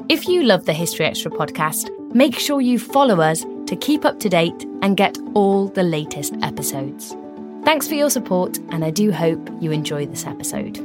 If you love the History Extra podcast, make sure you follow us to keep up to date and get all the latest episodes. Thanks for your support, and I do hope you enjoy this episode.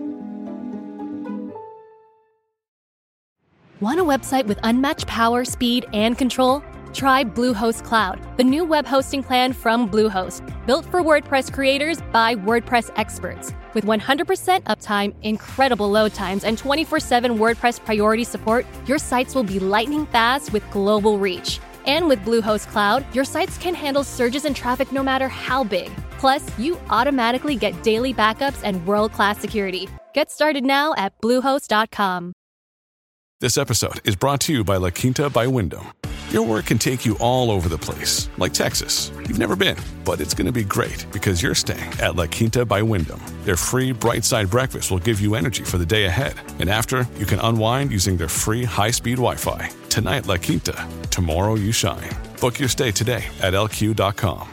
Want a website with unmatched power, speed, and control? Try Bluehost Cloud, the new web hosting plan from Bluehost, built for WordPress creators by WordPress experts. With 100% uptime, incredible load times, and 24/7 WordPress priority support, your sites will be lightning fast with global reach. And with Bluehost Cloud, your sites can handle surges in traffic no matter how big. Plus, you automatically get daily backups and world-class security. Get started now at Bluehost.com. This episode is brought to you by La Quinta by Wyndham. Your work can take you all over the place, like Texas. You've never been, but it's going to be great because you're staying at La Quinta by Wyndham. Their free Bright Side breakfast will give you energy for the day ahead. And after, you can unwind using their free high-speed Wi-Fi. Tonight, La Quinta. Tomorrow, you shine. Book your stay today at LQ.com.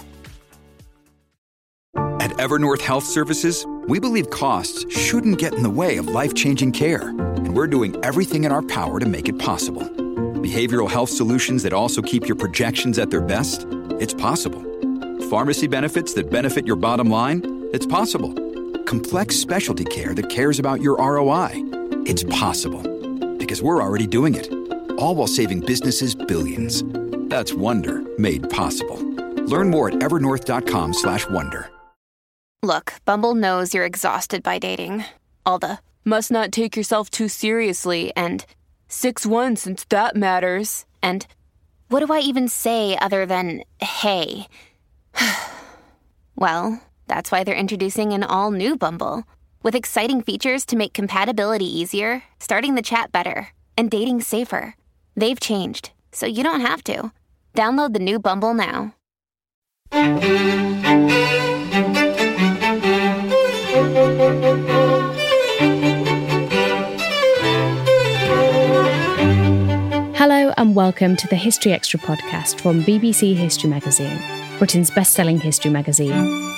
At Evernorth Health Services, we believe costs shouldn't get in the way of life-changing care. And we're doing everything in our power to make it possible. Behavioral health solutions that also keep your projections at their best? It's possible. Pharmacy benefits that benefit your bottom line? It's possible. Complex specialty care that cares about your ROI? It's possible. Because we're already doing it. All while saving businesses billions. That's Wonder made possible. Learn more at evernorth.com/wonder. Look, Bumble knows you're exhausted by dating. All the, must not take yourself too seriously, and 6'1" since that matters. And what do I even say other than, hey? Well, that's why they're introducing an all-new Bumble, with exciting features to make compatibility easier, starting the chat better, and dating safer. They've changed, so you don't have to. Download the new Bumble now. Hello and welcome to the History Extra podcast from BBC History Magazine, Britain's best-selling history magazine.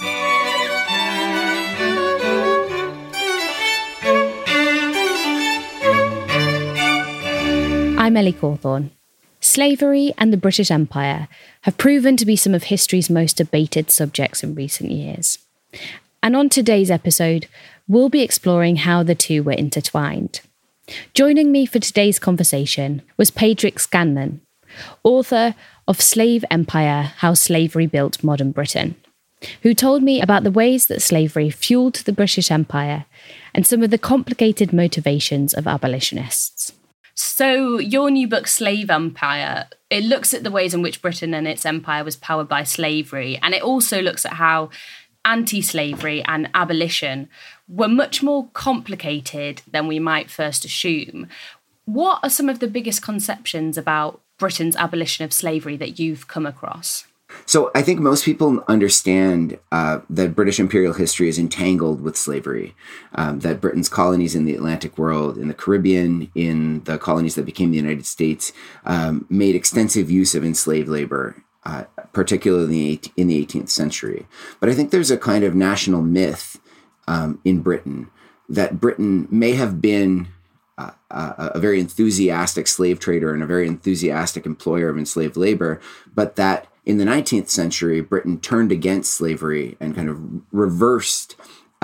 I'm Ellie Cawthorne. Slavery and the British Empire have proven to be some of history's most debated subjects in recent years. And on today's episode, we'll be exploring how the two were intertwined. Joining me for today's conversation was Padraig Scanlon, author of Slave Empire: How Slavery Built Modern Britain, who told me about the ways that slavery fueled the British Empire and some of the complicated motivations of abolitionists. So your new book, Slave Empire, it looks at the ways in which Britain and its empire was powered by slavery, and it also looks at how anti-slavery and abolition were much more complicated than we might first assume. What are some of the biggest conceptions about Britain's abolition of slavery that you've come across? So I think most people understand that British imperial history is entangled with slavery, that Britain's colonies in the Atlantic world, in the Caribbean, in the colonies that became the United States, made extensive use of enslaved labor, particularly in the 18th century. But I think there's a kind of national myth in Britain that Britain may have been a very enthusiastic slave trader and a very enthusiastic employer of enslaved labor, but that in the 19th century, Britain turned against slavery and kind of reversed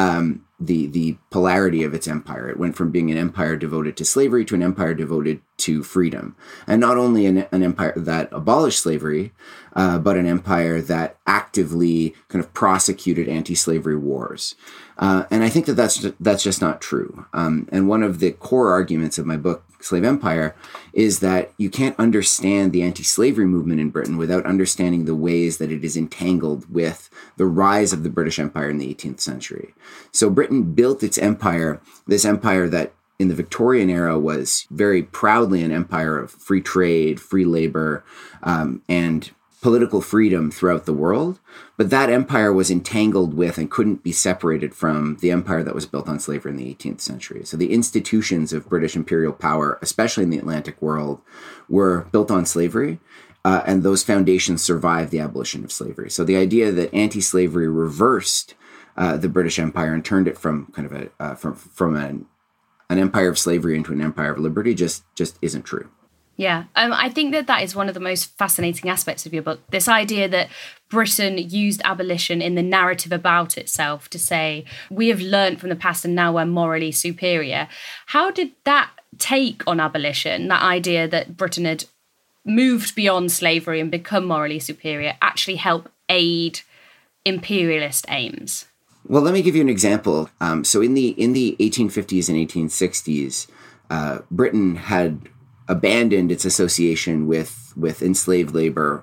the polarity of its empire. It went from being an empire devoted to slavery to an empire devoted to freedom. And not only an empire that abolished slavery, but an empire that actively kind of prosecuted anti-slavery wars. And I think that that's just not true. And one of the core arguments of my book, Slave Empire, is that you can't understand the anti-slavery movement in Britain without understanding the ways that it is entangled with the rise of the British Empire in the 18th century. So Britain built its empire, this empire that in the Victorian era was very proudly an empire of free trade, free labor, and political freedom throughout the world. But that empire was entangled with and couldn't be separated from the empire that was built on slavery in the 18th century. So the institutions of British imperial power, especially in the Atlantic world, were built on slavery. And those foundations survived the abolition of slavery. So the idea that anti-slavery reversed the British Empire and turned it from kind of from an empire of slavery into an empire of liberty just isn't true. Yeah, I think that is one of the most fascinating aspects of your book, this idea that Britain used abolition in the narrative about itself to say, we have learned from the past and now we're morally superior. How did that take on abolition, that idea that Britain had moved beyond slavery and become morally superior, actually help aid imperialist aims? Well, let me give you an example. So in the 1850s and 1860s, Britain had abandoned its association with enslaved labor,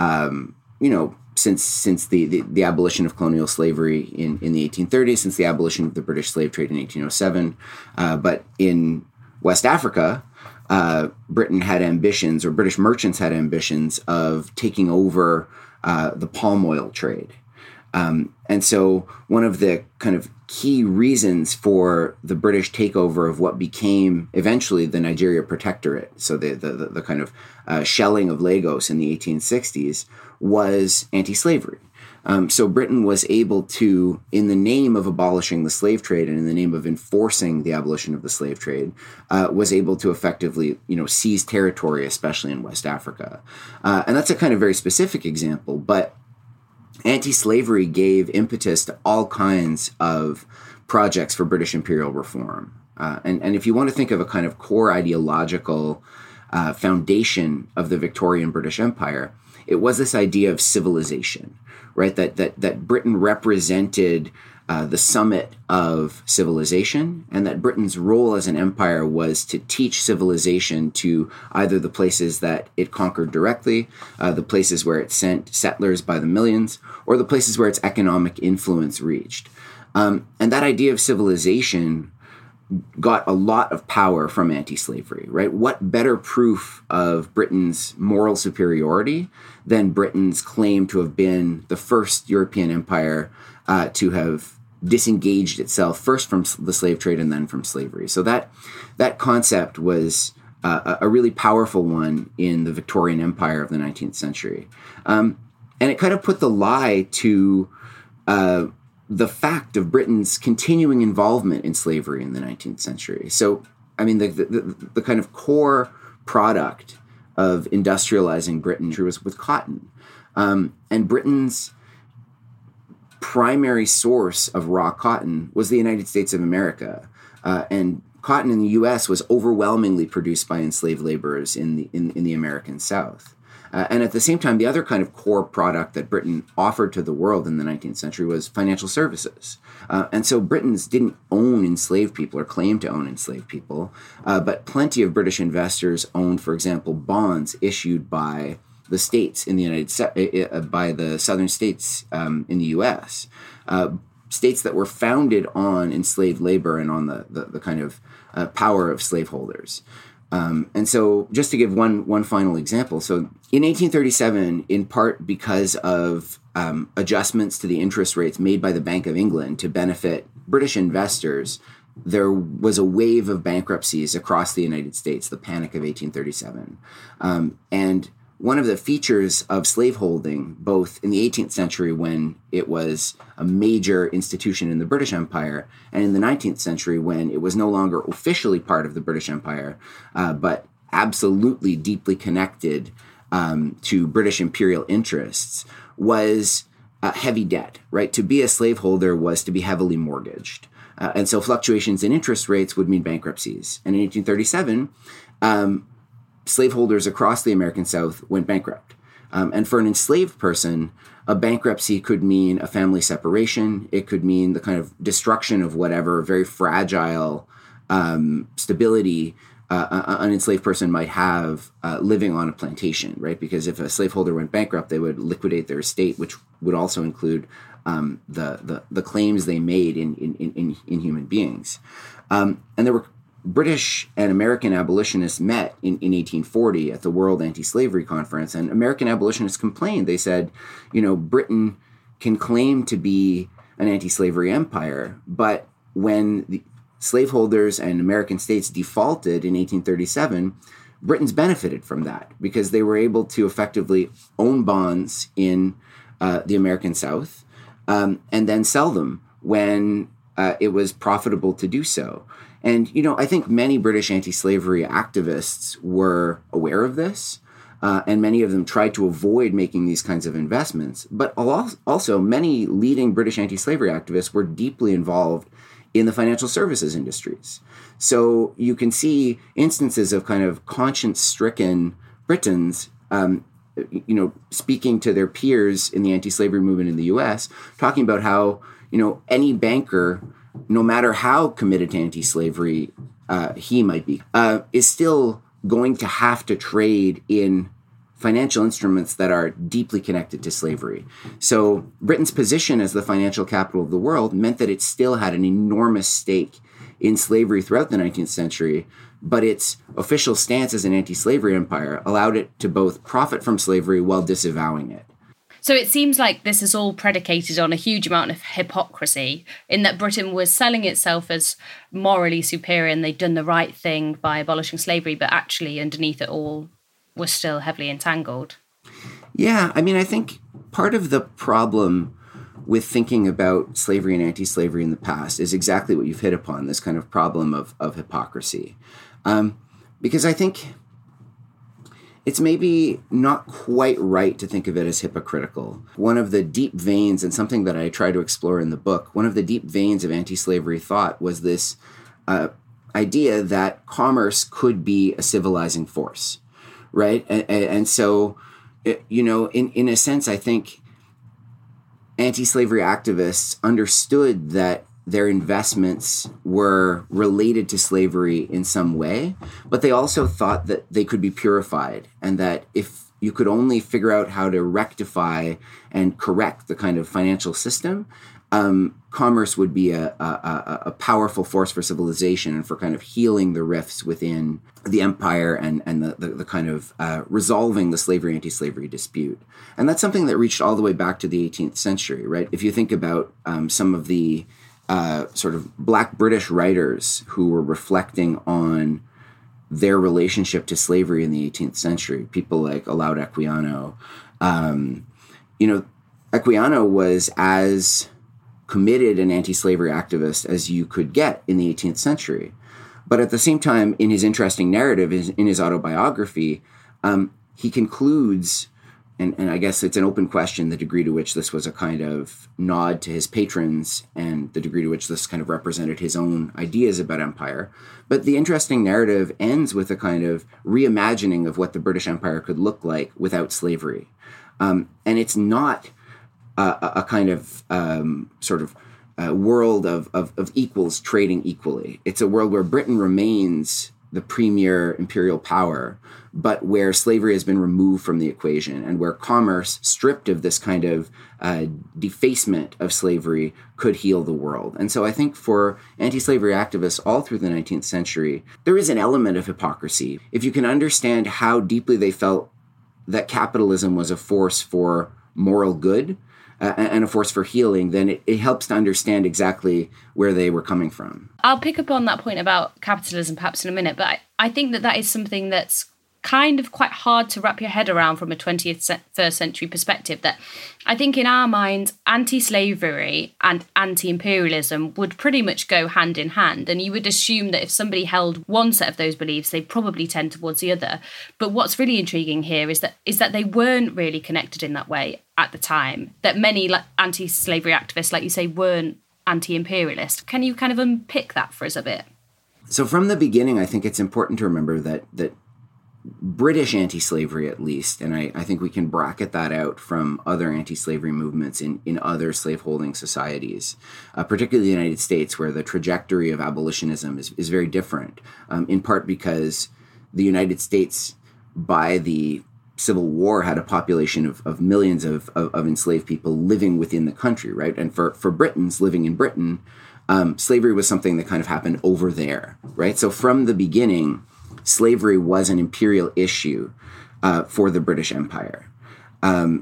since the abolition of colonial slavery in the 1830s, since the abolition of the British slave trade in 1807. But in West Africa, Britain had ambitions, or British merchants had ambitions, of taking over the palm oil trade. And so one of the kind of key reasons for the British takeover of what became eventually the Nigeria Protectorate, so the kind of shelling of Lagos in the 1860s, was anti-slavery. So Britain was able to, in the name of abolishing the slave trade and in the name of enforcing the abolition of the slave trade, was able to effectively, seize territory, especially in West Africa. And that's a kind of very specific example, but anti-slavery gave impetus to all kinds of projects for British imperial reform. And if you want to think of a kind of core ideological foundation of the Victorian British Empire, it was this idea of civilization, right? That Britain represented the summit of civilization, and that Britain's role as an empire was to teach civilization to either the places that it conquered directly, the places where it sent settlers by the millions, or the places where its economic influence reached. And that idea of civilization got a lot of power from anti-slavery, right? What better proof of Britain's moral superiority than Britain's claim to have been the first European empire to have disengaged itself first from the slave trade and then from slavery. So that concept was a really powerful one in the Victorian Empire of the 19th century. And it kind of put the lie to the fact of Britain's continuing involvement in slavery in the 19th century. So, I mean, the kind of core product of industrializing Britain was with cotton. And Britain's primary source of raw cotton was the United States of America. And cotton in the U.S. was overwhelmingly produced by enslaved laborers in the American South. And at the same time, the other kind of core product that Britain offered to the world in the 19th century was financial services. And so Britons didn't own enslaved people or claim to own enslaved people, but plenty of British investors owned, for example, bonds issued by the states in the by the southern states in the U.S., states that were founded on enslaved labor and on the kind of power of slaveholders. And so just to give one final example, so in 1837, in part because of adjustments to the interest rates made by the Bank of England to benefit British investors, there was a wave of bankruptcies across the United States, the Panic of 1837. And one of the features of slaveholding, both in the 18th century when it was a major institution in the British Empire, and in the 19th century when it was no longer officially part of the British Empire, but absolutely deeply connected to British imperial interests, was heavy debt, right? To be a slaveholder was to be heavily mortgaged. And so fluctuations in interest rates would mean bankruptcies. And in 1837, slaveholders across the American South went bankrupt. And for an enslaved person, a bankruptcy could mean a family separation. It could mean the kind of destruction of whatever very fragile stability an enslaved person might have living on a plantation, right? Because if a slaveholder went bankrupt, they would liquidate their estate, which would also include the claims they made in human beings. And there were British and American abolitionists met in 1840 at the World Anti-Slavery Conference, and American abolitionists complained. They said, Britain can claim to be an anti-slavery empire, but when the slaveholders and American states defaulted in 1837, Britons benefited from that because they were able to effectively own bonds in the American South and then sell them when it was profitable to do so. And, I think many British anti-slavery activists were aware of this, and many of them tried to avoid making these kinds of investments. But also, many leading British anti-slavery activists were deeply involved in the financial services industries. So you can see instances of kind of conscience-stricken Britons, speaking to their peers in the anti-slavery movement in the U.S., talking about how, any banker, no matter how committed to anti-slavery he might be, is still going to have to trade in financial instruments that are deeply connected to slavery. So Britain's position as the financial capital of the world meant that it still had an enormous stake in slavery throughout the 19th century, but its official stance as an anti-slavery empire allowed it to both profit from slavery while disavowing it. So it seems like this is all predicated on a huge amount of hypocrisy, in that Britain was selling itself as morally superior and they'd done the right thing by abolishing slavery, but actually underneath it all was still heavily entangled. Yeah, I think part of the problem with thinking about slavery and anti-slavery in the past is exactly what you've hit upon, this kind of problem of hypocrisy. Because I think it's maybe not quite right to think of it as hypocritical. One of the deep veins, and something that I try to explore in the book, one of the deep veins of anti-slavery thought was this idea that commerce could be a civilizing force, right? And so, in a sense, I think anti-slavery activists understood that their investments were related to slavery in some way, but they also thought that they could be purified, and that if you could only figure out how to rectify and correct the kind of financial system, commerce would be a powerful force for civilization and for kind of healing the rifts within the empire and the kind of resolving the slavery anti-slavery dispute. And that's something that reached all the way back to the 18th century, right? If you think about some of the sort of Black British writers who were reflecting on their relationship to slavery in the 18th century, people like Olaudah Equiano, Equiano was as committed an anti-slavery activist as you could get in the 18th century. But at the same time, in his interesting narrative, in his autobiography, he concludes, and I guess it's an open question, the degree to which this was a kind of nod to his patrons and the degree to which this kind of represented his own ideas about empire. But the interesting narrative ends with a kind of reimagining of what the British Empire could look like without slavery. And it's not a kind of world of equals trading equally. It's a world where Britain remains the premier imperial power, but where slavery has been removed from the equation, and where commerce, stripped of this kind of defacement of slavery, could heal the world. And so I think for anti-slavery activists all through the 19th century, there is an element of hypocrisy. If you can understand how deeply they felt that capitalism was a force for moral good, and a force for healing, then it helps to understand exactly where they were coming from. I'll pick up on that point about capitalism perhaps in a minute, but I think that is something that's kind of quite hard to wrap your head around from a 21st century perspective, that I think in our minds, anti-slavery and anti-imperialism would pretty much go hand in hand. And you would assume that if somebody held one set of those beliefs, they'd probably tend towards the other. But what's really intriguing here is that they weren't really connected in that way at the time, that many anti-slavery activists, like you say, weren't anti-imperialist. Can you kind of unpick that for us a bit? So from the beginning, I think it's important to remember that British anti-slavery, at least, and I think we can bracket that out from other anti-slavery movements in other slaveholding societies, particularly the United States, where the trajectory of abolitionism is very different, in part because the United States, by the Civil War, had a population of millions of enslaved people living within the country, right? And for Britons living in Britain, slavery was something that kind of happened over there, right? So from the beginning, slavery was an imperial issue for the British Empire. And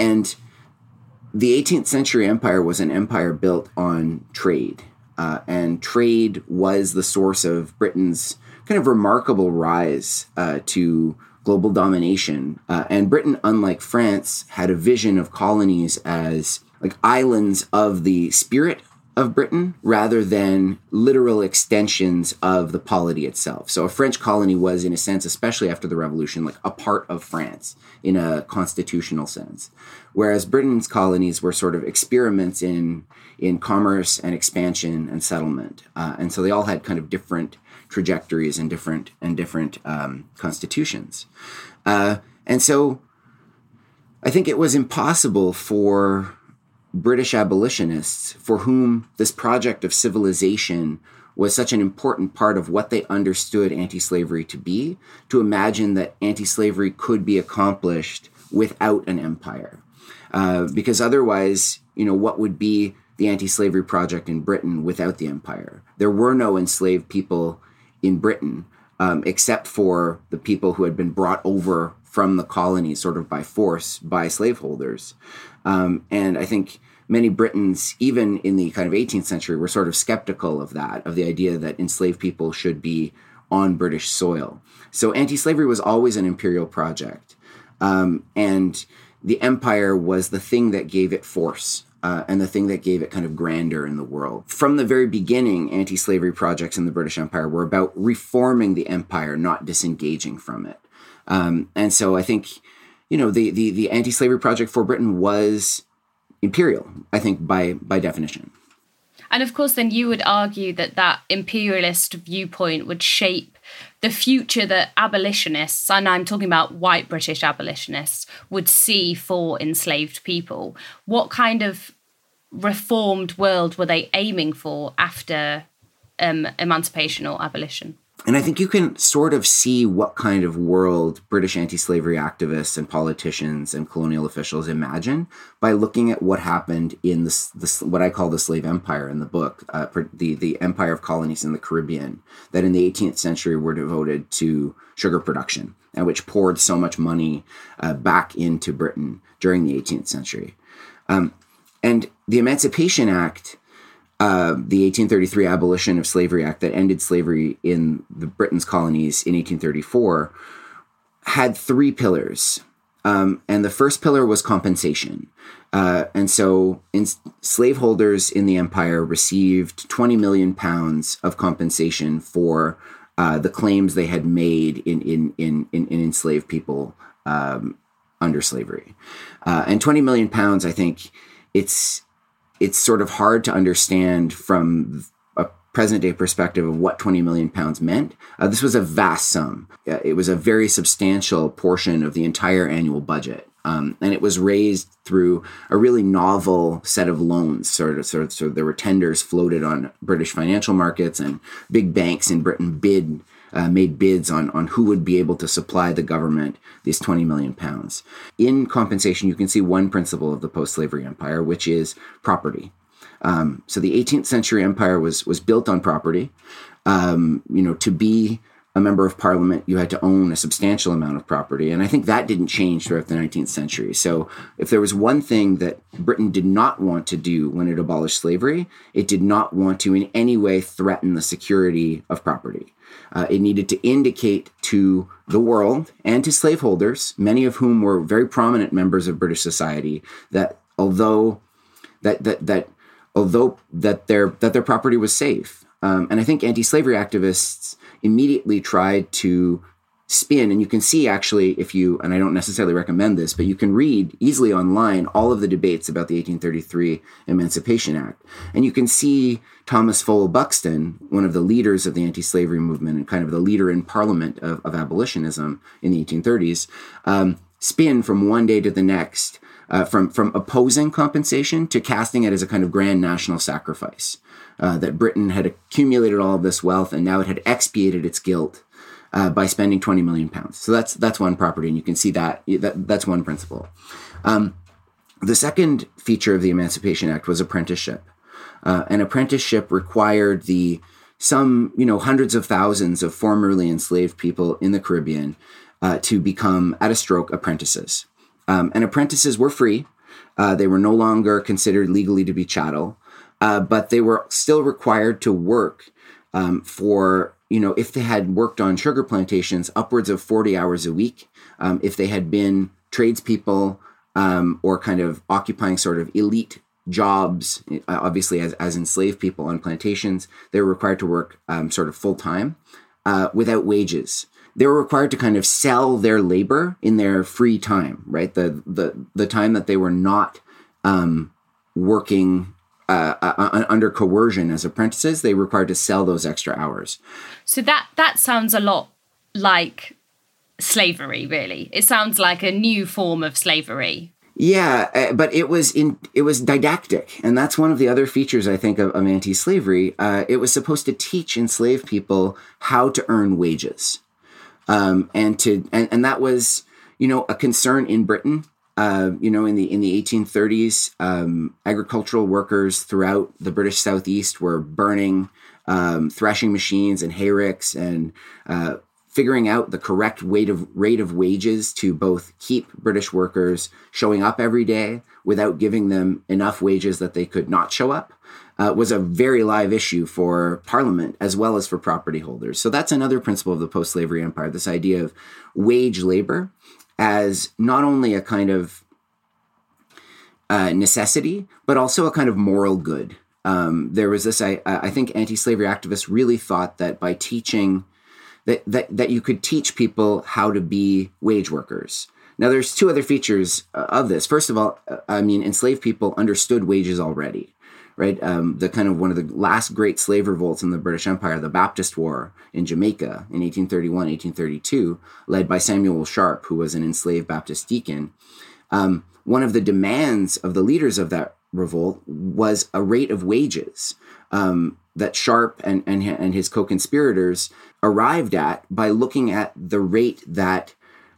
the 18th century empire was an empire built on trade. And trade was the source of Britain's kind of remarkable rise to global domination. And Britain, unlike France, had a vision of colonies as like islands of the spirit of Britain rather than literal extensions of the polity itself. So a French colony was, in a sense, especially after the Revolution, like a part of France in a constitutional sense, whereas Britain's colonies were sort of experiments in commerce and expansion and settlement. And so they all had kind of different trajectories and different constitutions. And so I think it was impossible for British abolitionists, for whom this project of civilization was such an important part of what they understood anti-slavery to be, to imagine that anti-slavery could be accomplished without an empire. Because otherwise, what would be the anti-slavery project in Britain without the empire? There were no enslaved people in Britain, except for the people who had been brought over from the colonies sort of by force by slaveholders. And I think many Britons, even in the kind of 18th century, were sort of skeptical of that, of the idea that enslaved people should be on British soil. So anti-slavery was always an imperial project. And the empire was the thing that gave it force. And the thing that gave it kind of grandeur in the world. From the very beginning, anti-slavery projects in the British Empire were about reforming the empire, not disengaging from it. And so I think, the anti-slavery project for Britain was imperial, I think, by definition. And of course, then you would argue that imperialist viewpoint would shape the future that abolitionists, and I'm talking about white British abolitionists, would see for enslaved people. What kind of reformed world were they aiming for after emancipation or abolition? And I think you can sort of see what kind of world British anti-slavery activists and politicians and colonial officials imagine by looking at what happened in this what I call the slave empire in the book, the empire of colonies in the Caribbean, that in the 18th century were devoted to sugar production and which poured so much money back into Britain during the 18th century. And the Emancipation Act, the 1833 Abolition of Slavery Act that ended slavery in the Britain's colonies in 1834, had three pillars. And the first pillar was compensation. And so slaveholders in the empire received 20 million pounds of compensation for the claims they had made in enslaved people under slavery. And 20 million pounds, I think, it's sort of hard to understand from a present day perspective of what 20 million pounds meant. This was a vast sum. It was a very substantial portion of the entire annual budget. And it was raised through a really novel set of loans. So there were tenders floated on British financial markets, and big banks in Britain made bids on who would be able to supply the government these 20 million pounds. In compensation, you can see one principle of the post-slavery empire, which is property. So the 18th century empire was built on property. To be a member of parliament, you had to own a substantial amount of property. And I think that didn't change throughout the 19th century. So if there was one thing that Britain did not want to do when it abolished slavery, it did not want to in any way threaten the security of property. It needed to indicate to the world and to slaveholders, many of whom were very prominent members of British society, that although their property was safe. And I think anti-slavery activists immediately tried to spin, and you can see actually and I don't necessarily recommend this, but you can read easily online all of the debates about the 1833 Emancipation Act. And you can see Thomas Fowell Buxton, one of the leaders of the anti-slavery movement and kind of the leader in parliament of abolitionism in the 1830s, spin from one day to the next, from opposing compensation to casting it as a kind of grand national sacrifice. That Britain had accumulated all of this wealth and now it had expiated its guilt by spending 20 million pounds. So that's one property, and you can see that's one principle. The second feature of the Emancipation Act was apprenticeship. An apprenticeship required hundreds of thousands of formerly enslaved people in the Caribbean to become, at a stroke, apprentices. And apprentices were free. They were no longer considered legally to be chattel. But they were still required to work for, if they had worked on sugar plantations, upwards of 40 hours a week. If they had been tradespeople or kind of occupying sort of elite jobs, obviously as enslaved people on plantations. They were required to work sort of full time without wages. They were required to kind of sell their labor in their free time, right? The time that they were not working under coercion as apprentices, they were required to sell those extra hours. So that sounds a lot like slavery, really. It sounds like a new form of slavery. Yeah, but it was didactic, and that's one of the other features, I think, of anti-slavery. It was supposed to teach enslaved people how to earn wages, and that was, a concern in Britain. In the 1830s, agricultural workers throughout the British Southeast were burning threshing machines and hayricks and figuring out the correct rate of wages to both keep British workers showing up every day without giving them enough wages that they could not show up was a very live issue for Parliament as well as for property holders. So that's another principle of the post-slavery empire, this idea of wage labor as not only a kind of necessity, but also a kind of moral good. There was this, I think anti-slavery activists really thought that by teaching that you could teach people how to be wage workers. Now, there's two other features of this. First of all, enslaved people understood wages already, right? The kind of one of the last great slave revolts in the British Empire, the Baptist War in Jamaica in 1831, 1832, led by Samuel Sharp, who was an enslaved Baptist deacon. One of the demands of the leaders of that revolt was a rate of wages that Sharp and his co-conspirators arrived at by looking at the rate that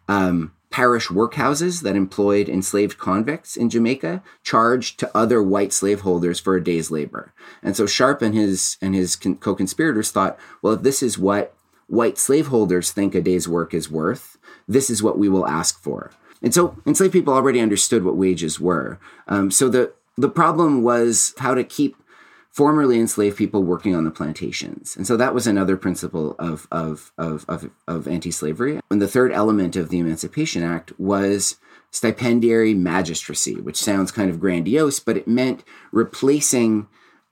parish workhouses that employed enslaved convicts in Jamaica charged to other white slaveholders for a day's labor. And so Sharp and his co-conspirators thought, well, if this is what white slaveholders think a day's work is worth, this is what we will ask for. And so enslaved people already understood what wages were. So the problem was how to keep formerly enslaved people working on the plantations. And so that was another principle of anti-slavery. And the third element of the Emancipation Act was stipendiary magistracy, which sounds kind of grandiose, but it meant replacing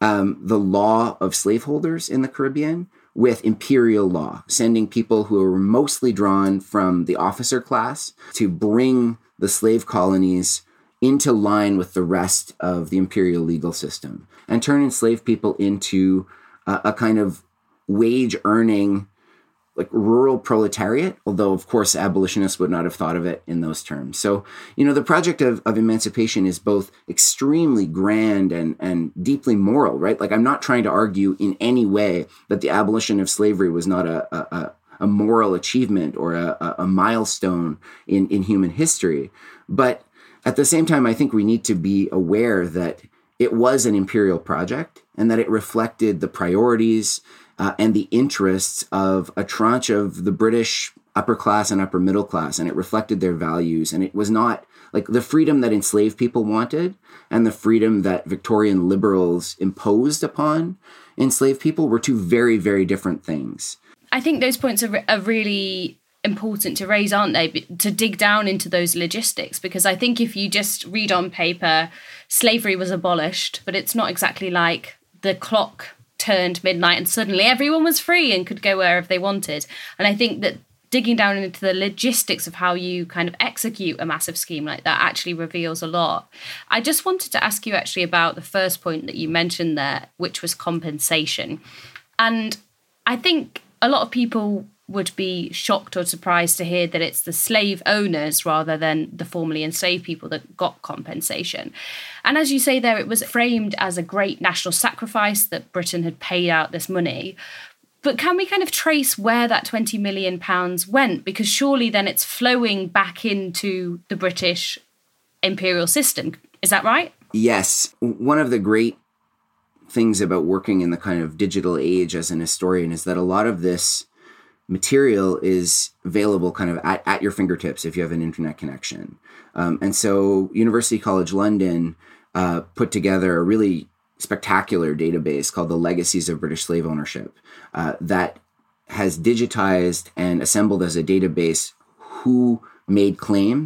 the law of slaveholders in the Caribbean with imperial law, sending people who were mostly drawn from the officer class to bring the slave colonies into line with the rest of the imperial legal system and turn enslaved people into a kind of wage-earning, like rural proletariat, although, of course, abolitionists would not have thought of it in those terms. So, the project of emancipation is both extremely grand and deeply moral, right? Like, I'm not trying to argue in any way that the abolition of slavery was not a moral achievement or a milestone in human history. But at the same time, I think we need to be aware that it was an imperial project and that it reflected the priorities and the interests of a tranche of the British upper class and upper middle class, and it reflected their values. And it was not like the freedom that enslaved people wanted and the freedom that Victorian liberals imposed upon enslaved people were two very, very different things. I think those points are really important to raise, aren't they? To dig down into those logistics, because I think if you just read on paper, slavery was abolished, but it's not exactly like the clock turned midnight and suddenly everyone was free and could go wherever they wanted. And I think that digging down into the logistics of how you kind of execute a massive scheme like that actually reveals a lot. I just wanted to ask you actually about the first point that you mentioned there, which was compensation. And I think a lot of people would be shocked or surprised to hear that it's the slave owners rather than the formerly enslaved people that got compensation. And as you say there, it was framed as a great national sacrifice that Britain had paid out this money. But can we kind of trace where that £20 million went? Because surely then it's flowing back into the British imperial system. Is that right? Yes. One of the great things about working in the kind of digital age as an historian is that a lot of this material is available kind of at your fingertips if you have an internet connection. And so University College London put together a really spectacular database called the Legacies of British Slave Ownership that has digitized and assembled as a database who made claims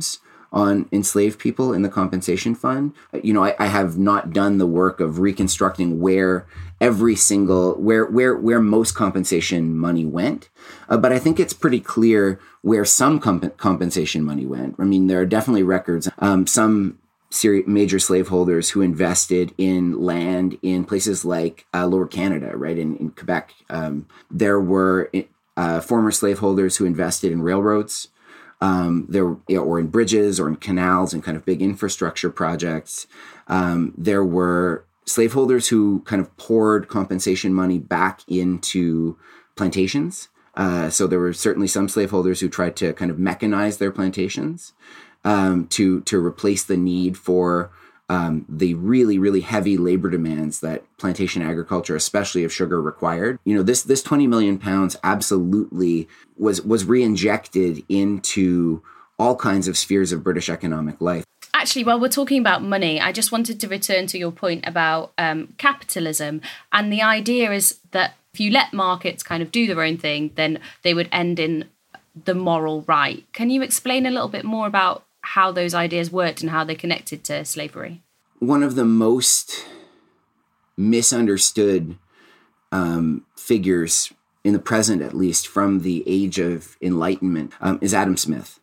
on enslaved people in the compensation fund. I have not done the work of reconstructing where most compensation money went. But I think it's pretty clear where some compensation money went. I mean, there are definitely records. Some major slaveholders who invested in land in places like Lower Canada, right, in Quebec. There were former slaveholders who invested in railroads, or in bridges or in canals and kind of big infrastructure projects. There were slaveholders who kind of poured compensation money back into plantations. So there were certainly some slaveholders who tried to kind of mechanize their plantations to replace the need for the really, really heavy labor demands that plantation agriculture, especially of sugar, required. This 20 million pounds absolutely was re-injected into all kinds of spheres of British economic life. Actually, while we're talking about money, I just wanted to return to your point about capitalism. And the idea is that if you let markets kind of do their own thing, then they would end in the moral right. Can you explain a little bit more about how those ideas worked and how they connected to slavery? One of the most misunderstood figures in the present, at least from the age of Enlightenment, is Adam Smith.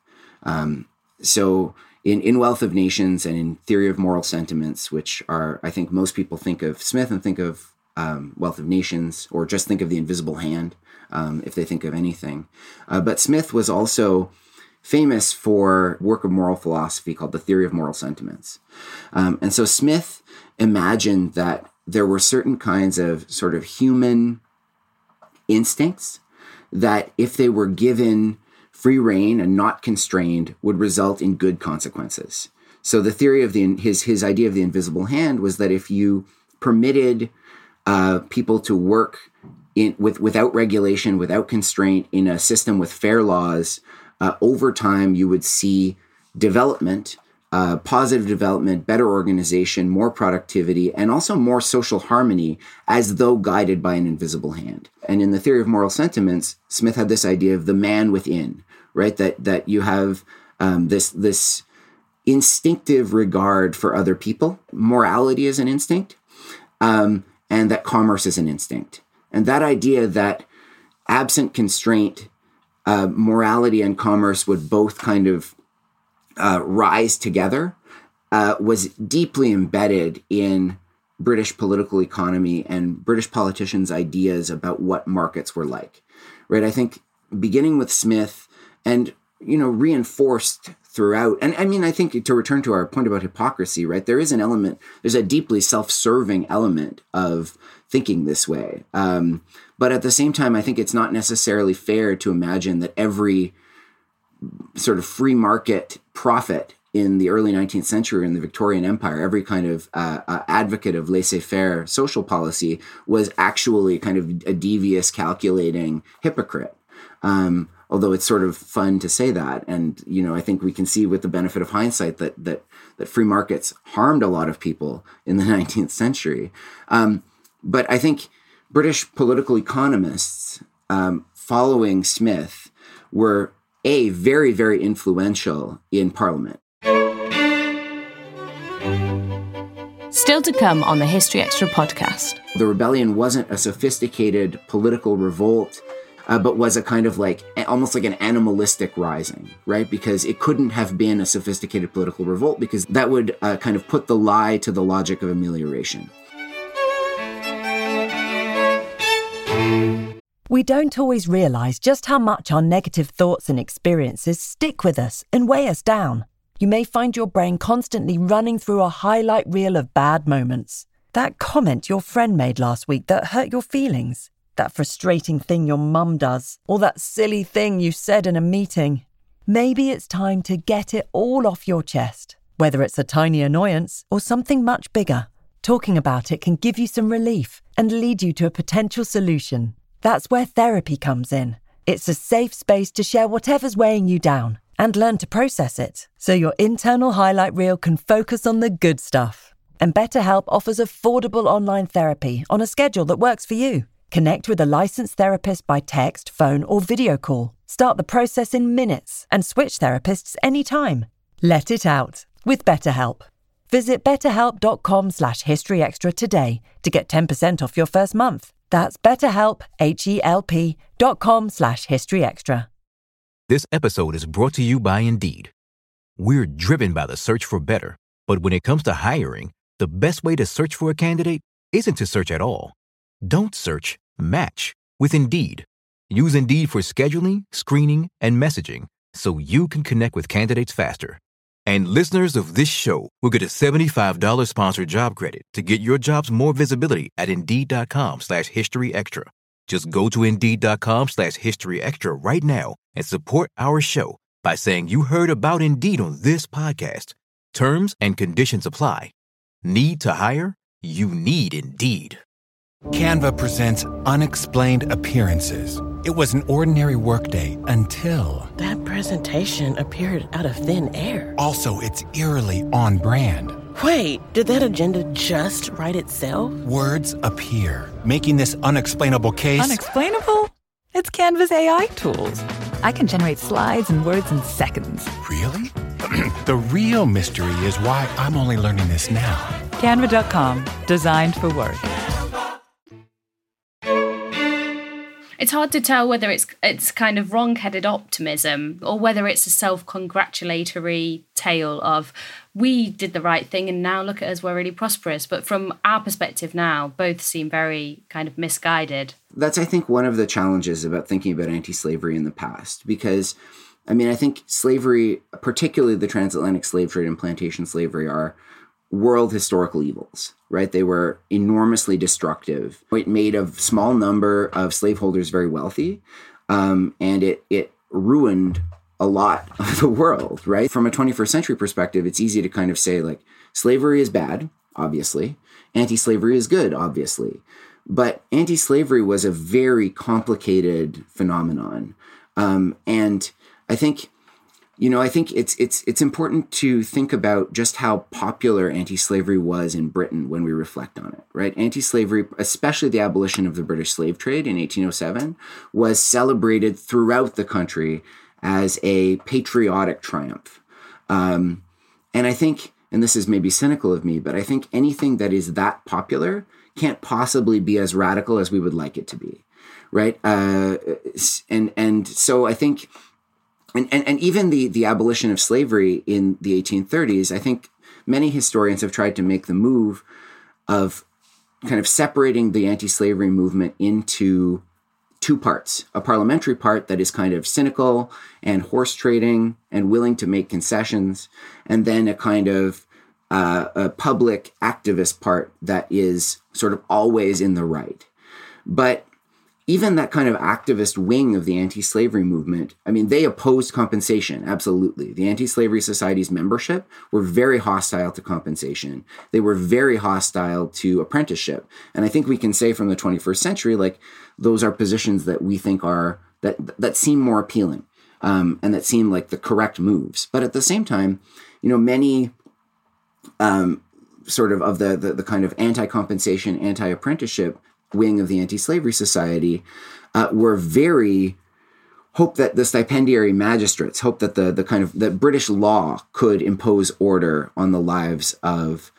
So in Wealth of Nations and in Theory of Moral Sentiments, which are, I think most people think of Smith and think of Wealth of Nations, or just think of The Invisible Hand, if they think of anything. But Smith was also famous for work of moral philosophy called The Theory of Moral Sentiments. And so Smith imagined that there were certain kinds of sort of human instincts that, if they were given free rein and not constrained, would result in good consequences. So the theory of his idea of the invisible hand was that if you permitted people to work without regulation, without constraint, in a system with fair laws, over time you would see development, positive development, better organization, more productivity, and also more social harmony, as though guided by an invisible hand. And in the Theory of Moral Sentiments, Smith had this idea of the man within, right? That you have this instinctive regard for other people. Morality is an instinct, and that commerce is an instinct. And that idea that absent constraint, morality and commerce would both kind of rise together was deeply embedded in British political economy and British politicians' ideas about what markets were like, right? I think beginning with Smith and, reinforced throughout. And I mean, I think to return to our point about hypocrisy, right? There's a deeply self-serving element of thinking this way. But at the same time, I think it's not necessarily fair to imagine that every sort of free market prophet in the early 19th century in the Victorian Empire, every kind of advocate of laissez-faire social policy was actually kind of a devious, calculating hypocrite. Although it's sort of fun to say that. And, I think we can see with the benefit of hindsight that free markets harmed a lot of people in the 19th century. But I think British political economists following Smith were very, very influential in Parliament. Still to come on the History Extra podcast. The rebellion wasn't a sophisticated political revolt, but was a kind of almost like an animalistic rising, right? Because it couldn't have been a sophisticated political revolt, because that would kind of put the lie to the logic of amelioration. We don't always realise just how much our negative thoughts and experiences stick with us and weigh us down. You may find your brain constantly running through a highlight reel of bad moments. That comment your friend made last week that hurt your feelings. That frustrating thing your mum does. Or that silly thing you said in a meeting. Maybe it's time to get it all off your chest. Whether it's a tiny annoyance or something much bigger. Talking about it can give you some relief and lead you to a potential solution. That's where therapy comes in. It's a safe space to share whatever's weighing you down and learn to process it, so your internal highlight reel can focus on the good stuff. And BetterHelp offers affordable online therapy on a schedule that works for you. Connect with a licensed therapist by text, phone, or video call. Start the process in minutes and switch therapists anytime. Let it out with BetterHelp. Visit betterhelp.com/historyextra today to get 10% off your first month. That's BetterHelp, HELP.com/historyextra. This episode is brought to you by Indeed. We're driven by the search for better, but when it comes to hiring, the best way to search for a candidate isn't to search at all. Don't search, match with Indeed. Use Indeed for scheduling, screening, and messaging so you can connect with candidates faster. And listeners of this show will get a $75 sponsored job credit to get your jobs more visibility at Indeed.com/historyextra. Just go to Indeed.com/historyextra right now and support our show by saying you heard about Indeed on this podcast. Terms and conditions apply. Need to hire? You need Indeed. Canva presents Unexplained Appearances. It was an ordinary workday until... That presentation appeared out of thin air. Also, it's eerily on brand. Wait, did that agenda just write itself? Words appear, making this unexplainable case... Unexplainable? It's Canva's AI tools. I can generate slides and words in seconds. Really? The real mystery is why I'm only learning this now. Canva.com, designed for work. It's hard to tell whether it's kind of wrong-headed optimism or whether it's a self-congratulatory tale of we did the right thing and now look at us, we're really prosperous. But from our perspective now, both seem very kind of misguided. That's, I think, one of the challenges about thinking about anti-slavery in the past, because, I mean, I think slavery, particularly the transatlantic slave trade and plantation slavery, are world historical evils, right? They were enormously destructive. It made a small number of slaveholders very wealthy, and it ruined a lot of the world, right? From a 21st century perspective, it's easy to kind of say, like, slavery is bad, obviously. Anti-slavery is good, obviously. But anti-slavery was a very complicated phenomenon. And I think it's important to think about just how popular anti-slavery was in Britain when we reflect on it, right? Anti-slavery, especially the abolition of the British slave trade in 1807, was celebrated throughout the country as a patriotic triumph. And I think, and this is maybe cynical of me, but I think anything that is that popular can't possibly be as radical as we would like it to be, right? And so I think... And even the abolition of slavery in the 1830s, I think many historians have tried to make the move of kind of separating the anti-slavery movement into two parts. A parliamentary part that is kind of cynical and horse trading and willing to make concessions, and then a kind of a public activist part that is sort of always in the right. But even that kind of activist wing of the anti-slavery movement, I mean, they opposed compensation, absolutely. The Anti-Slavery Society's membership were very hostile to compensation. They were very hostile to apprenticeship. And I think we can say from the 21st century, like, those are positions that we think are, that seem more appealing, and that seem like the correct moves. But at the same time, you know, many sort of the kind of anti-compensation, anti-apprenticeship wing of the Anti-Slavery Society were very hope that the stipendiary magistrates, hope that the kind of that British law could impose order on the lives of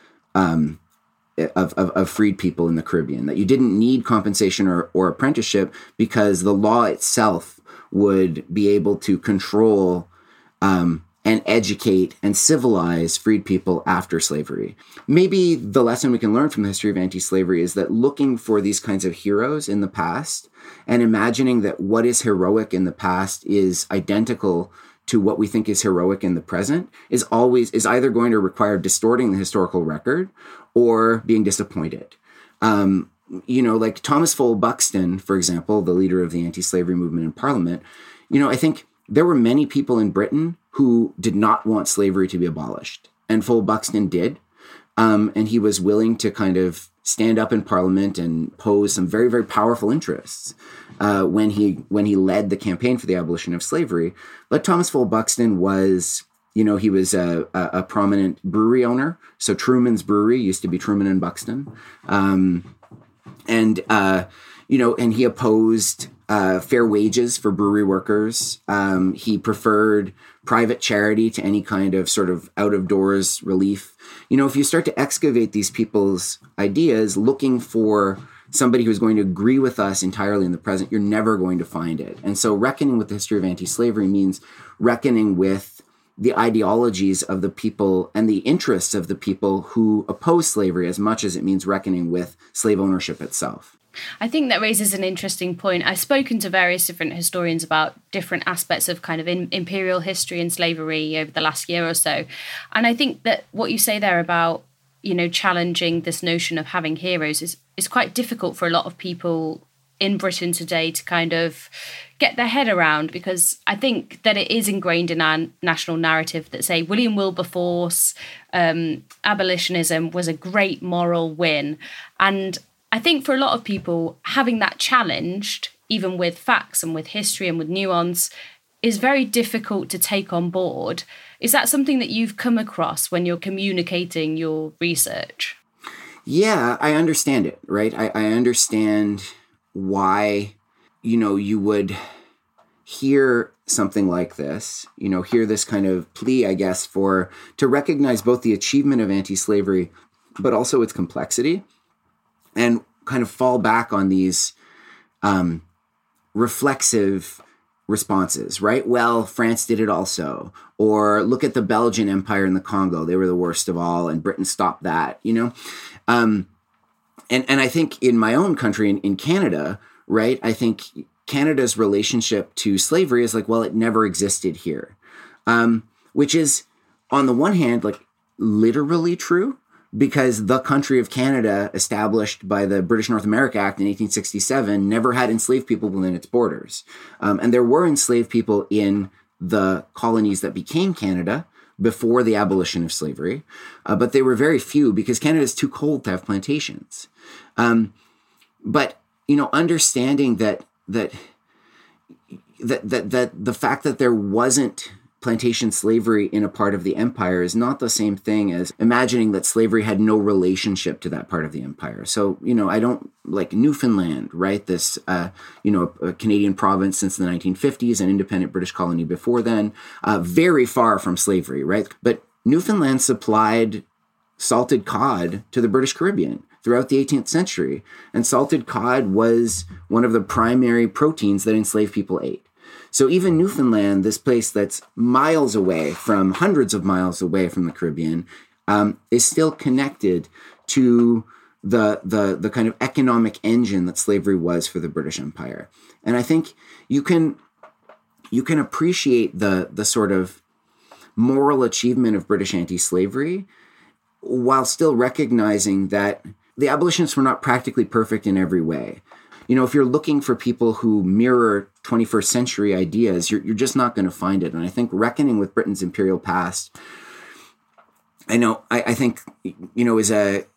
freed people in the Caribbean, that you didn't need compensation or apprenticeship because the law itself would be able to control and educate and civilize freed people after slavery. Maybe the lesson we can learn from the history of anti-slavery is that looking for these kinds of heroes in the past and imagining that what is heroic in the past is identical to what we think is heroic in the present is either going to require distorting the historical record or being disappointed. Like Thomas Fowell Buxton, for example, the leader of the anti-slavery movement in Parliament, I think there were many people in Britain who did not want slavery to be abolished. And Fowell Buxton did. And he was willing to kind of stand up in Parliament and pose some very, very powerful interests when he led the campaign for the abolition of slavery. But Thomas Fowell Buxton was, he was a prominent brewery owner. So Truman's Brewery used to be Truman and Buxton. And he opposed fair wages for brewery workers. He preferred private charity to any kind of sort of out-of-doors relief. If you start to excavate these people's ideas, looking for somebody who's going to agree with us entirely in the present, you're never going to find it. And so reckoning with the history of anti-slavery means reckoning with the ideologies of the people and the interests of the people who oppose slavery as much as it means reckoning with slave ownership itself. I think that raises an interesting point. I've spoken to various different historians about different aspects of kind of imperial history and slavery over the last year or so. And I think that what you say there about, challenging this notion of having heroes is quite difficult for a lot of people in Britain today to kind of get their head around, because I think that it is ingrained in our national narrative that, say, William Wilberforce, abolitionism was a great moral win. And I think for a lot of people, having that challenged, even with facts and with history and with nuance, is very difficult to take on board. Is that something that you've come across when you're communicating your research? Yeah, I understand it, right? I understand why, you would hear something like this, hear this kind of plea, I guess, to recognize both the achievement of anti-slavery, but also its complexity, and kind of fall back on these reflexive responses, right? Well, France did it also. Or look at the Belgian Empire in the Congo. They were the worst of all, and Britain stopped that, And I think in my own country, in Canada, right, I think Canada's relationship to slavery is like, well, it never existed here, which is, on the one hand, like literally true, because the country of Canada, established by the British North America Act in 1867, never had enslaved people within its borders. And there were enslaved people in the colonies that became Canada before the abolition of slavery, but they were very few because Canada is too cold to have plantations. But understanding that the fact that there wasn't plantation slavery in a part of the empire is not the same thing as imagining that slavery had no relationship to that part of the empire. So, I don't like Newfoundland, right? This, a Canadian province since the 1950s, an independent British colony before then, very far from slavery, right? But Newfoundland supplied salted cod to the British Caribbean throughout the 18th century. And salted cod was one of the primary proteins that enslaved people ate. So even Newfoundland, this place that's miles away from, hundreds of miles away from the Caribbean, is still connected to the kind of economic engine that slavery was for the British Empire. And I think you can appreciate the sort of moral achievement of British anti-slavery while still recognizing that the abolitionists were not practically perfect in every way. If you're looking for people who mirror 21st century ideas, you're just not going to find it. And I think reckoning with Britain's imperial past, I think, is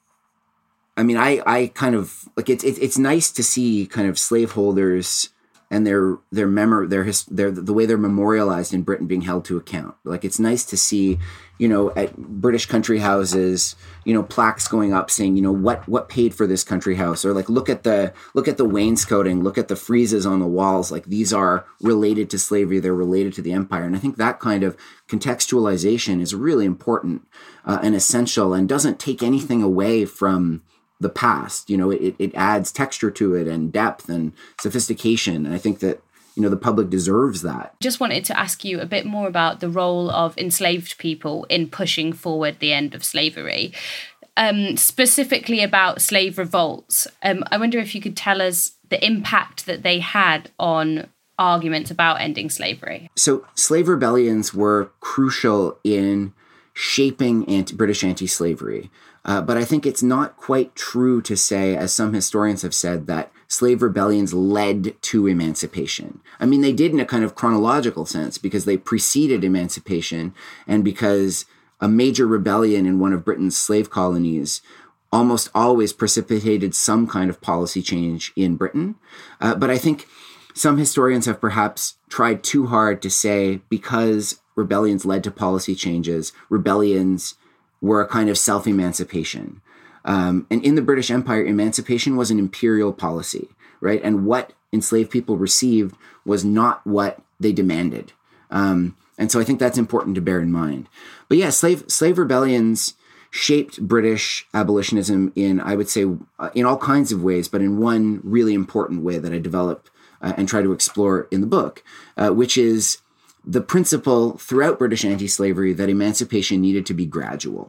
I kind of like, it's nice to see kind of slaveholders and the way they're memorialized in Britain being held to account. Like, it's nice to see, at British country houses, plaques going up saying, what paid for this country house, or like, look at the wainscoting, look at the friezes on the walls. Like, these are related to slavery. They're related to the empire. And I think that kind of contextualization is really important and essential, and doesn't take anything away from the past. It adds texture to it and depth and sophistication. And I think that, the public deserves that. Just wanted to ask you a bit more about the role of enslaved people in pushing forward the end of slavery, specifically about slave revolts. I wonder if you could tell us the impact that they had on arguments about ending slavery. So slave rebellions were crucial in shaping British anti-slavery. But I think it's not quite true to say, as some historians have said, that slave rebellions led to emancipation. I mean, they did in a kind of chronological sense, because they preceded emancipation, and because a major rebellion in one of Britain's slave colonies almost always precipitated some kind of policy change in Britain. But I think some historians have perhaps tried too hard to say, because rebellions led to policy changes, rebellions were a kind of self-emancipation. And in the British Empire, emancipation was an imperial policy, right? And what enslaved people received was not what they demanded. And so I think that's important to bear in mind. But yeah, slave rebellions shaped British abolitionism in, I would say, in all kinds of ways, but in one really important way that I develop and try to explore in the book, which is the principle throughout British anti-slavery that emancipation needed to be gradual.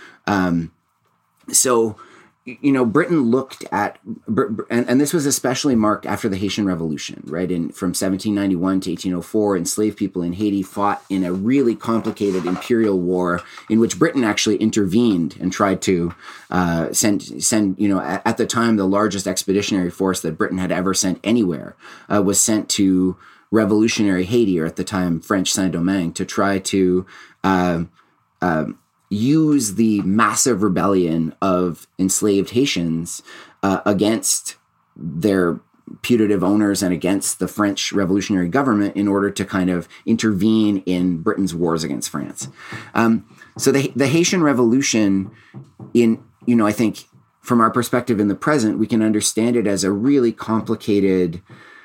So, Britain looked at, and this was especially marked after the Haitian Revolution, right? From 1791 to 1804, enslaved people in Haiti fought in a really complicated imperial war in which Britain actually intervened and tried to send, at the time, the largest expeditionary force that Britain had ever sent anywhere was sent to revolutionary Haiti, or at the time, French Saint-Domingue, to try to use the massive rebellion of enslaved Haitians against their putative owners and against the French revolutionary government in order to kind of intervene in Britain's wars against France. So the Haitian Revolution, I think from our perspective in the present, we can understand it as a really complicated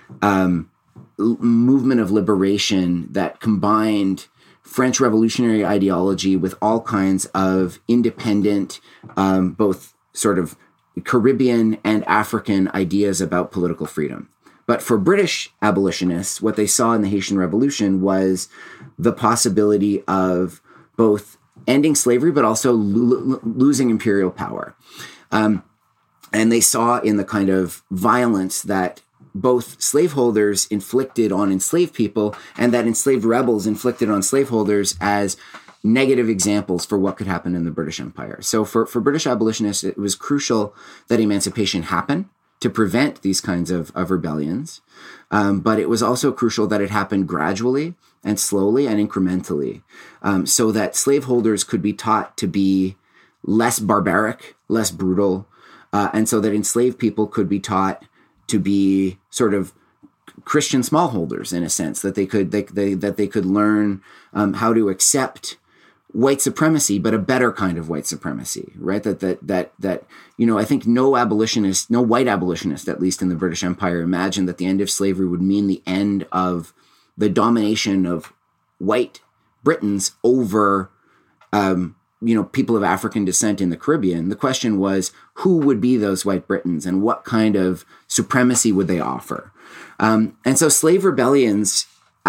movement of liberation that combined French revolutionary ideology with all kinds of independent, both sort of Caribbean and African ideas about political freedom. But for British abolitionists, what they saw in the Haitian Revolution was the possibility of both ending slavery, but also losing imperial power. And they saw in the kind of violence that both slaveholders inflicted on enslaved people and that enslaved rebels inflicted on slaveholders as negative examples for what could happen in the British Empire. So for British abolitionists, it was crucial that emancipation happen to prevent these kinds of rebellions. But it was also crucial that it happened gradually and slowly and incrementally, so that slaveholders could be taught to be less barbaric, less brutal, and so that enslaved people could be taught to be sort of Christian smallholders in a sense, that they could learn how to accept white supremacy, but a better kind of white supremacy, right? That I think no white abolitionist, at least in the British Empire, imagined that the end of slavery would mean the end of the domination of white Britons over people of African descent in the Caribbean. The question was, who would be those white Britons and what kind of supremacy would they offer? And so slave rebellions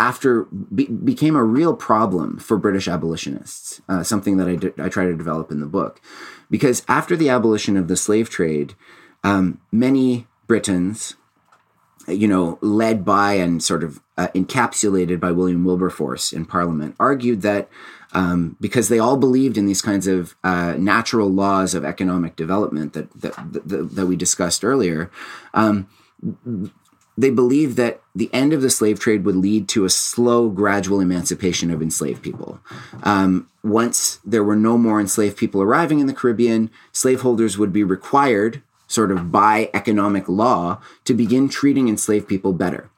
became a real problem for British abolitionists, something that I try to develop in the book. Because after the abolition of the slave trade, many Britons, led by and sort of encapsulated by William Wilberforce in Parliament, argued that because they all believed in these kinds of natural laws of economic development that we discussed earlier, they believed that the end of the slave trade would lead to a slow, gradual emancipation of enslaved people. Once there were no more enslaved people arriving in the Caribbean, slaveholders would be required, sort of by economic law, to begin treating enslaved people better.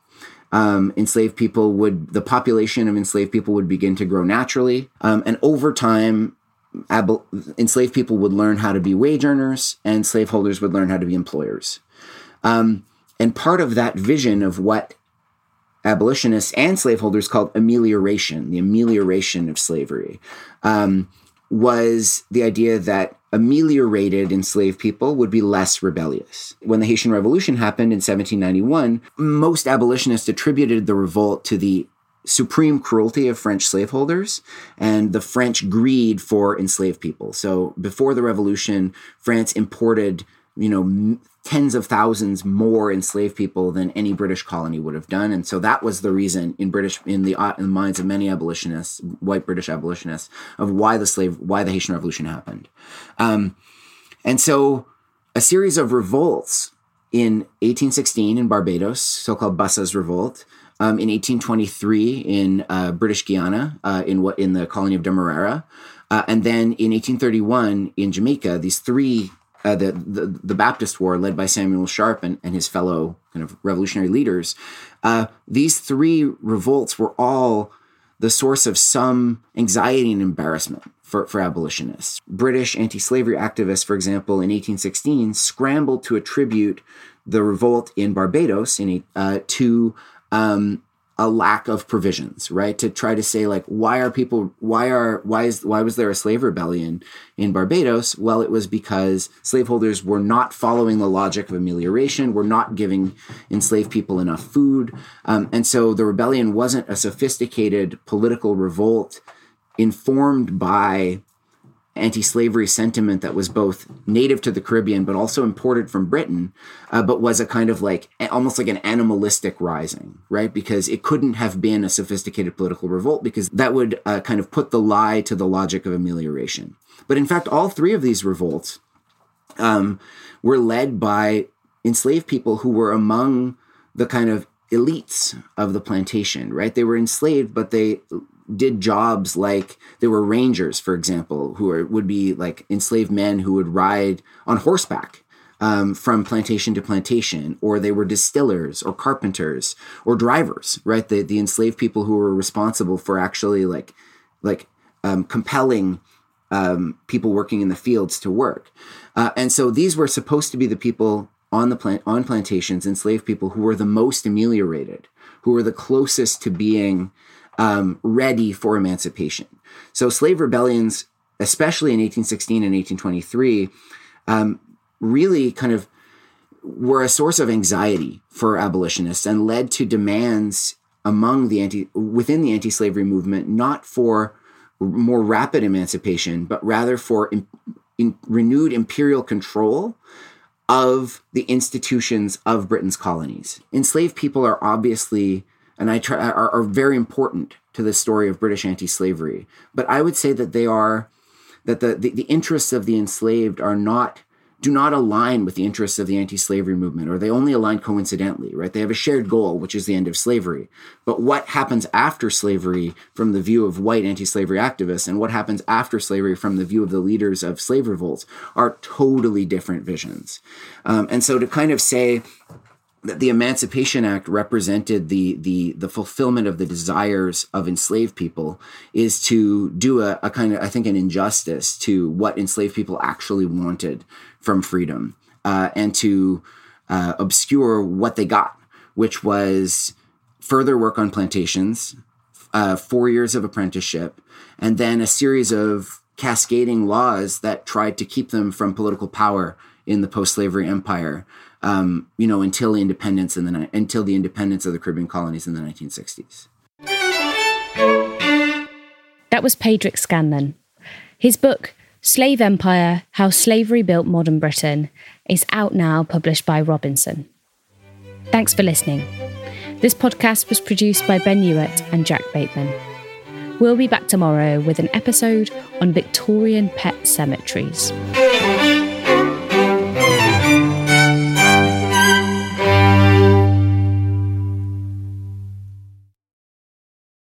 The population of enslaved people would begin to grow naturally. And over time, enslaved people would learn how to be wage earners and slaveholders would learn how to be employers. And part of that vision of what abolitionists and slaveholders called amelioration, the amelioration of slavery, was the idea that ameliorated enslaved people would be less rebellious. When the Haitian Revolution happened in 1791, most abolitionists attributed the revolt to the supreme cruelty of French slaveholders and the French greed for enslaved people. So before the revolution, France imported, tens of thousands more enslaved people than any British colony would have done. And so that was the reason in the minds of many abolitionists, white British abolitionists, of why the Haitian Revolution happened. And so a series of revolts in 1816 in Barbados, so-called Bassa's Revolt, in 1823 in British Guiana, in the colony of Demerara, and then in 1831 in Jamaica, these three the Baptist War led by Samuel Sharp and his fellow kind of revolutionary leaders, these three revolts were all the source of some anxiety and embarrassment for abolitionists. British anti-slavery activists, for example, in 1816, scrambled to attribute the revolt in Barbados to a lack of provisions, right? To try to say, like, why was there a slave rebellion in Barbados? Well, it was because slaveholders were not following the logic of amelioration, were not giving enslaved people enough food. And so the rebellion wasn't a sophisticated political revolt informed by anti-slavery sentiment that was both native to the Caribbean, but also imported from Britain, but was a kind of like, almost like an animalistic rising, right? Because it couldn't have been a sophisticated political revolt, because that would kind of put the lie to the logic of amelioration. But in fact, all three of these revolts were led by enslaved people who were among the kind of elites of the plantation, right? They were enslaved, but they did jobs like they were rangers, for example, would be like enslaved men who would ride on horseback from plantation to plantation, or they were distillers or carpenters or drivers, right? The enslaved people who were responsible for actually compelling people working in the fields to work. And so these were supposed to be the people on plantations, enslaved people who were the most ameliorated, who were the closest to being ready for emancipation. So slave rebellions, especially in 1816 and 1823, really kind of were a source of anxiety for abolitionists and led to demands within the anti-slavery movement, not for more rapid emancipation, but rather for renewed imperial control of the institutions of Britain's colonies. Enslaved people are obviously are very important to the story of British anti-slavery. But I would say that the interests of the enslaved do not align with the interests of the anti-slavery movement, or they only align coincidentally, right? They have a shared goal, which is the end of slavery. But what happens after slavery from the view of white anti-slavery activists, and what happens after slavery from the view of the leaders of slave revolts, are totally different visions. And so to kind of say that the Emancipation Act represented the fulfillment of the desires of enslaved people is to do a kind of, I think, an injustice to what enslaved people actually wanted from freedom, and to obscure what they got, which was further work on plantations, 4 years of apprenticeship, and then a series of cascading laws that tried to keep them from political power in the post-slavery empire, until the independence of the Caribbean colonies in the 1960s. That was Padraig Scanlon. His book, Slave Empire: How Slavery Built Modern Britain, is out now, published by Robinson. Thanks for listening. This podcast was produced by Ben Hewitt and Jack Bateman. We'll be back tomorrow with an episode on Victorian pet cemeteries.